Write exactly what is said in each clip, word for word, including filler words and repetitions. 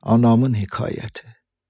anamın hekayəti.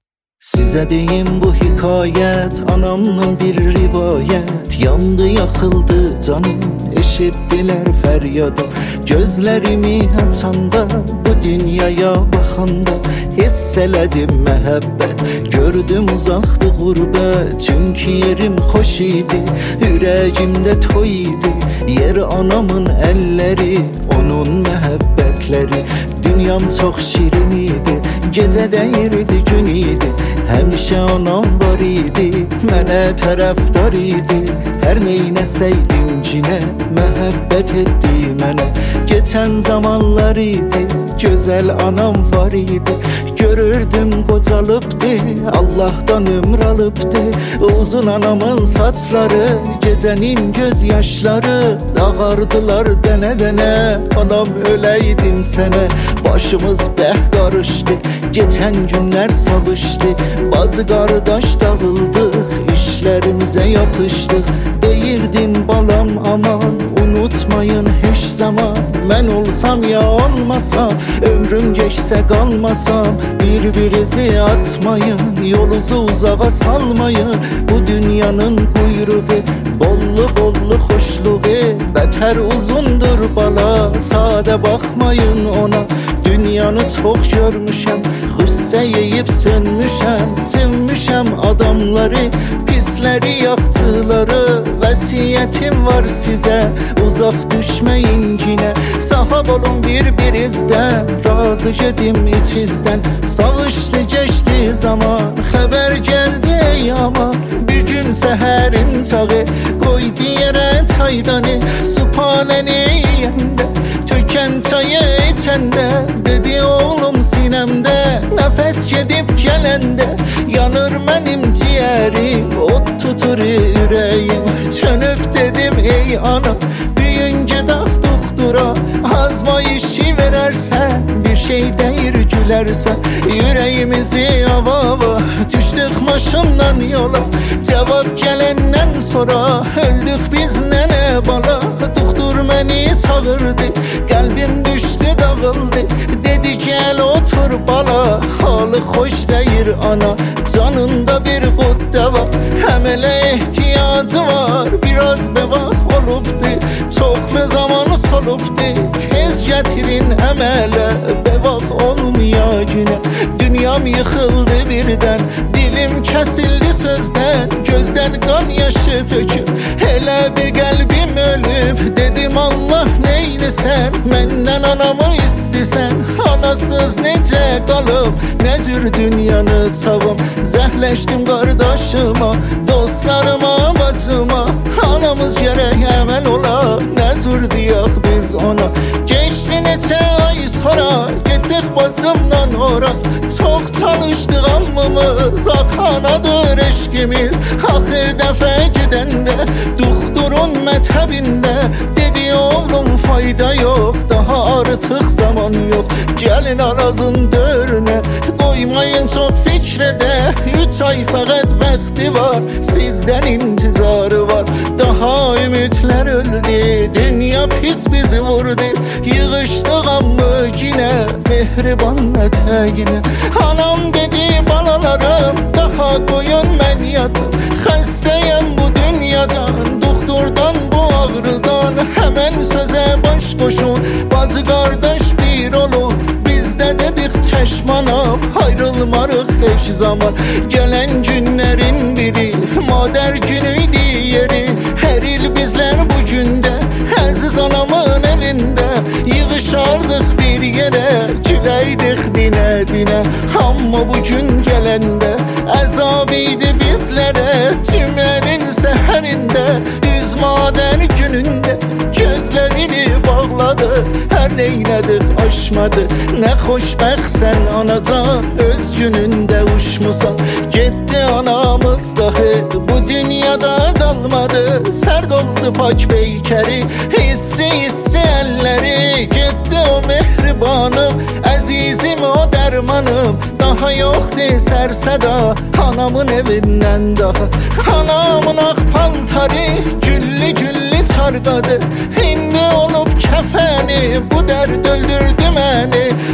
Sizə deyim bu hekayət, anamdan bir rivayət. Yandı, yaxıldı canım, eşitdilər fəryadım. Gözlərimi açanda, bu dünyaya baxanda hiss elədim məhəbbət, gördüm uzaqdı qurbət. Çünki yerim xoş idi, ürəyimdə toy idi. Yer anamın əlləri, onun məhəbbətləri. Dünyam çox şirin idi, gecə dəyirdi, gün idi. Həmişə anam var idi, mənə tərəfdar idi. Hər neynəsəydim cinə, məhəbbət etdi mənə. Keçən zamanlar idi, gözəl anam var idi. Görürdüm qocalıbdı, Allah'tan ömür alıbdı. Uzun anamın saçları, gecənin göz yaşları. Ağardılar dənə dənə, anam öləydim sənə. Başımız bəh qarışdı, geçən günlər savışdı. Bacı qardaş dağıldıq, işlərimizə yapışdıq. Deyirdin balam aman, unutmayın heç zaman. Mən olsam ya olmasam, ömrüm geçsə qalmasam. Bir-birinizi atmayın, yolunuzu uzağa salmayın. Bu dünyanın quyruğu, bollu bollu xoşluğu. Bətər uzundur bala, sadə baxmayın ona. Dünyanı çox görmüşəm, qüssə yeyib sönmüşəm. Sevmişəm adamları, pisləri, yaxçıları. Vəsiyyətim var sizə, uzaq düşməyin yine. Sahab olun bir-birinizdən, razı gedim içizdən. Savuşdu geçti zaman, xəbər gəldi ey aman. Bir gün səhərin çağı, qoydu yerə çaydanı. Sübhanəni yeyəndə, tökən çayı içəndə. Dedi oğlum sinəmdə, nəfəs gedib gələndə. Yanır mənim ciğərim, ot tutur ürəyim. Çönüb dedim ey ana, büyün gedək doktora. Azma işi verərsən, bir şey deyir gülərsən. Yüreğimizi avava, düşdük maşından yola. Cevap gələndən sonra, öldük biz nənə bala. Doktor məni çağırdı, qəlbim düşdü dağıldı. Dedi gəl otur bala, halı xoş deyir ana. Canında bir quddə var, həmələ ehtiyacı var. Biraz bevaq olubdu, çoxlu zamanı solubdu. Tez getirin əmələ, bevaq olmaya günə. Dünyam yıxıldı birdən, dilim kəsildi sözdən. Gözdən qan yaşı töküb, elə bir qəlbim ölüb. Dedim Allah neylisən, məndən anamı istisən. Anasız necə qalıb, nə cür dünyanı savım. Zəhləşdim qardaşıma, dostlarıma, bacıma. Anamız gərək əmən ola, nə cür deyək biz ona. Geçti neçə ay sonra, getdik bacımdan ora. Çox çalışdıq ammımız, axanadır eşkimiz. Axır dəfə gedəndə, doktorun mətəbində. Dedi oğlum fayda yox, daha artıq zaman yox. Gəlin arazın dörünə, qoymayın çox fikrədə. Üç ay fəqət bəxti var, sizdən intizarı var. Daha ümidlər öldü, dünya pis bizi vurdu. Yığışdıq ammı yine, mehriban ətəginə. Anam dedi balalarım, daha qoyun mən yatım. Xəstəyəm bu dünyadan, doktordan bu ağrıdan. Həmən sözə baş qoşun, bacı qardaş bir olun. Bizdə dedik çeşmanam, ayrılmarıq heç zaman. Gələn günlərin biri, madər günüydü yeri. Hər il bizlər bu gündə, əziz anamın evində. Yığışardıq bir yerə, güləydik dinə dinə. Amma bu gün gələndə, əzab idi bizlərə. Cümlənin səhərində, düz madər günündə. Gözlərini bağladı, hər neynədik aşmadı. Nə xoşbəxtsən anacan, öz günündə uçmusan. Getdi anamız dahi, bu dünyada qalmadı. Sərd oldu pak beykəri, hissi hissi əlləri. Getdi o mehribanım, əzizim o dərmanım. Daha yoxdur sərsəda, anamın evindən daha. Anamın ağ paltarı, güllü güllü çarqadı. İndi olub kəfəni, bu dərd öldürdü məni. Onsuz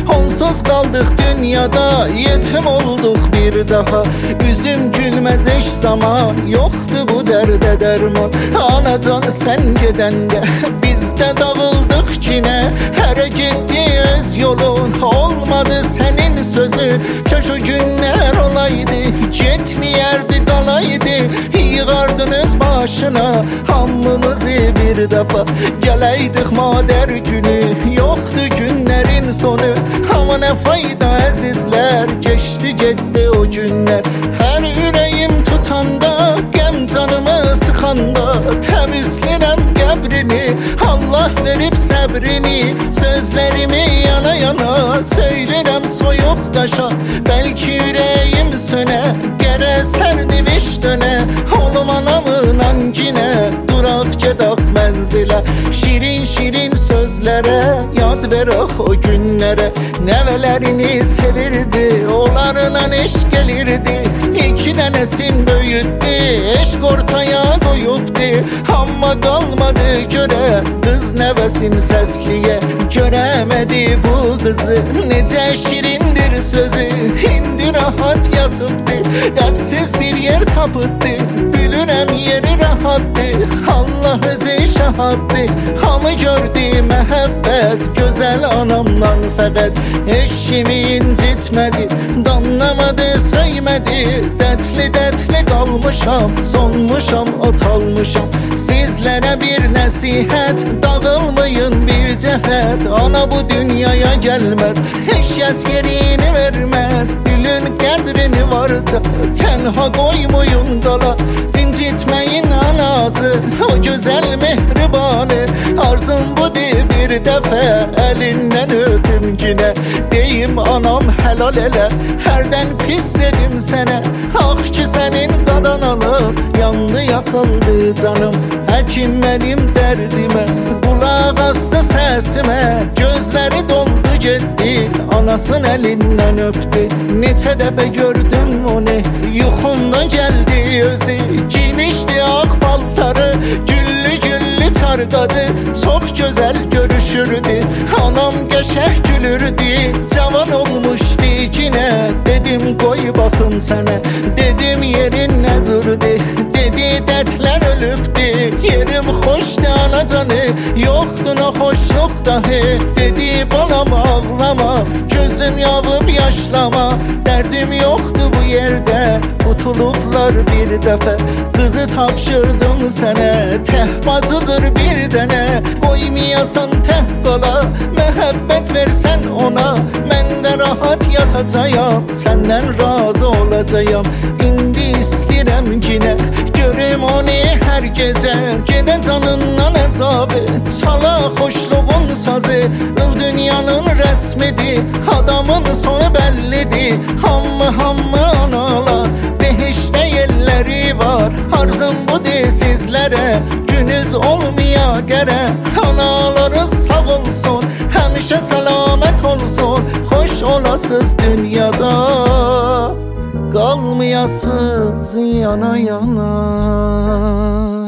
Yalnız kaldık dünyada, yetim olduk bir daha. Üzüm gülmez eş zaman, yoktu bu derde derman. Anacan sen gedende biz de dağıldık yine. Her gitti öz yolun, olmadı senin sözü. Köşü günler olaydı, gitmeyerdi kalaydı. Yığardınız başına hamımızı bir defa. Geleydik mader günü, yoktu günlerin sonu. Ama ne fayda azizler, geçti gitti o günler. Her yüreğim tutanda, gem canımı sıkanda, temizlerim kabrini, Allah verip sabrini. Sözlerimi yana yana söylerim soyup taşa. Belki yüreğim söne, gere serdiviş döne. Oğlum anamın ancine, durak gedak menzile. Şirin şirin sözlere, yad ver ah o günlere. Nevelerini sevirdi, onlarla eş gelirdi. İki tanesin böyüttü, eşk ortaya koyuptu. Ama kalmadı göre, kız nevesin sesliye. Göremedi bu kızı, nece şirindir sözü. İndi rahat yatıptı, dertsiz bir yer tapıttı. Bilirem yeri rahattı, Allah özü şahattı. Hamı gördü mehabbet, güzel anamdan fakat. Eşimi incitmedi, danlamadı söymedi. Dertli dertli kalmışam, sonmuşam ot almışam. Sizlere bir nasihat, dağılmayın bir cehet. Ana bu dünyaya gelmez, eşyas yerini vermez. Gülün kadrini vardı, tenha koymayın kala. İncitmeyin anası, o güzel mehribanı. Arzum bu de bir defa, elinden öpüm yine. Deyim anam helal ele, herden pis dedim sana. Ah ki senin kadan alıp, yandı yakıldı canım. Hekim benim derdime, kulak astı sesime. Gözleri doldu gitti, anasın elinden öptü. Neçe defa gördüm onu, yuxumdan geldi özü. Giymişti ak paltarı, güllü güllü tarqadı. Çok güzel görüşürdü, anam qəşəh gülürdü. Cavan olmuşdu yine, dedim koy bakım sana. Dedim yerin nedirdi, dedi dertler ölüptü. Yerim hoşdu anacanı, yoktu ne hoşluk dahi. Dedi balam ağlama, gözüm yavrum yaşlama. Derdim yoktu bu yerde, tutuluplar bir defa. Kızı tapşırdım sana, tehbazıdır bir dene. Koymayasan teh kala, mehabbet versen ona. Ben de rahat yatacağım, senden razı olacağım. İndi istirem yine, görüm onu her gece. Gede canından azabı, çala hoşluğun sazı. Dünyanın resmidi, adamın sonu bellidir. Hammı hammı analar, behişte yerleri var. Arzum bu de sizlere, günüz olmaya gere. Analarız sağ olsun, hemişe selamet olsun. Hoş olasız dünyada, kalmayasız yana yana.